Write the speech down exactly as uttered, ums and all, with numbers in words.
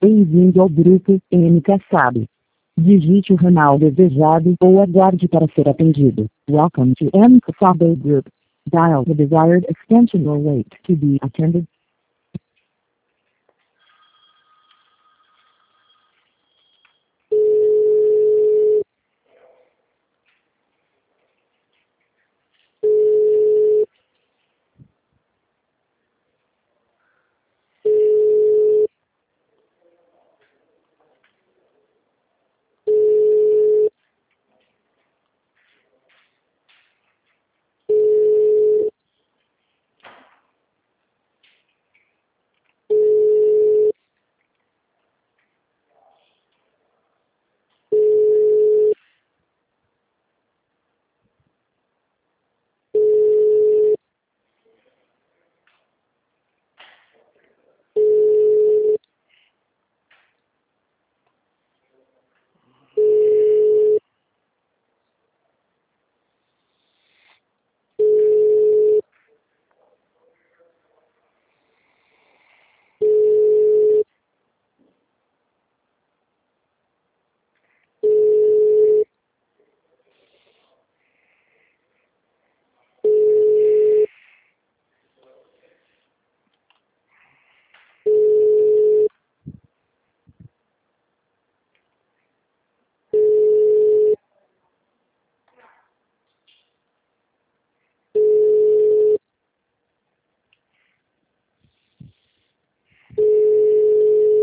Bem-vindo ao grupo M K S A B. Digite o ramal desejado ou aguarde para ser atendido. Welcome to M K S A B Group. Dial the desired extension or wait to be attended.